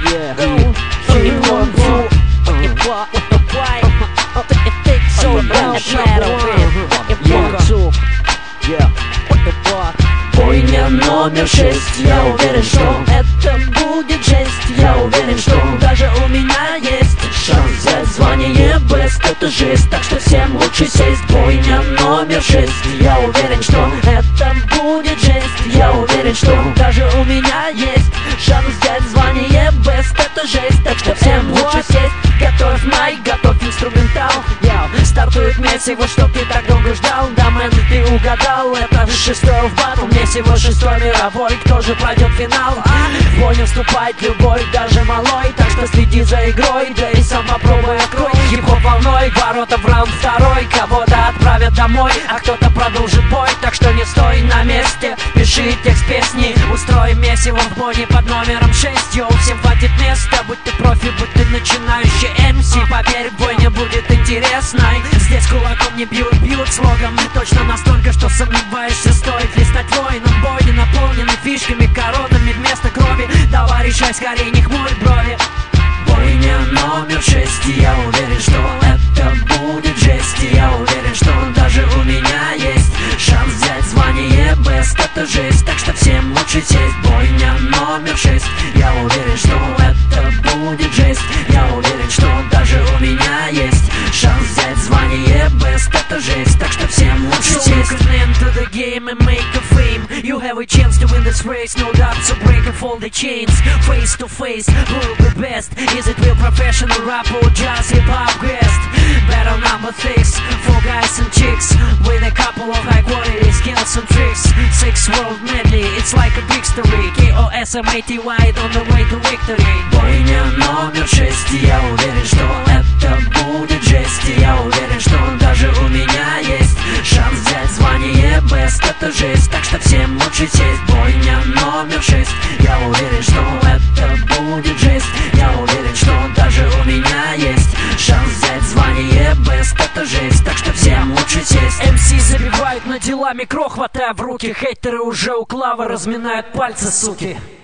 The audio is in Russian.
Yeah, keep on through. Бойня номер 6. Я уверен, что это будет жесть. Я уверен, что даже у меня есть шанс взять звание Best. Это жесть, так что всем лучше сесть. Бойня номер 6. Я уверен, что это будет жесть. Я уверен, что даже у меня есть шанс взять звание Best. Это жесть, так что всем лучше сесть. Готовь майк, готовь инструментал. Стартует месиво, что ты так долго ждал. Да, мэн, ты угадал, это 6-й в батл. Месиво 6-й мировой, кто же пройдет финал? В бойню вступает любой, даже малой. Так что следи за игрой, да и сам попробуй открой. Хип-хоп волной, ворота в раунд второй. Кого-то отправят домой, а кто-то продолжит бой. Так что не стой на месте, пиши текст песни. Устрой месиво в бойне под номером 6. Йоу, всем хватит места, будь ты профи, будь ты начинающий MC. Поверь, бойня будет интересной. Здесь кулаком не бьют, бьют слогом. Точно настолько, что сомневаешься, стоит ли стать воином. Бойни наполнены фишками, коронами вместо крови. Давай решай скорее, не хмурь брови. Бойня номер 6. Я уверен, что это будет жесть. Я уверен, что даже у меня есть шанс взять звание Best. Это жесть, так что всем лучше сесть. Бойня номер 6. Я уверен, что это будет жесть. Я уверен, что даже у меня есть шанс взять звание Best. Это жесть, так что всем лучше сесть. So look into the game and make a fame. You have a chance to win this race, no doubt. So break off all the chains, face to face. Who will be best? Is it real professional rap or just hip-hop guest? Battle number 6, 4 guys and chicks with a couple of high-quality skills and tricks. 6 world medley, it's like a big story. KOSMATY on the way to victory. Бойня номер 6. Я уверен, что это будет жесть. Я уверен, что даже у меня есть шанс взять звание Best. Это жесть, так что всем лучше сесть. Бойня номер 6. Я уверен, что это будет жесть. Я уверен, что даже у меня есть шанс взять звание Best. Это жесть, так что всем лучше сесть. MC забивают на дела, микро хватая в руки. Хейтеры уже у Клавы разминают пальцы, суки.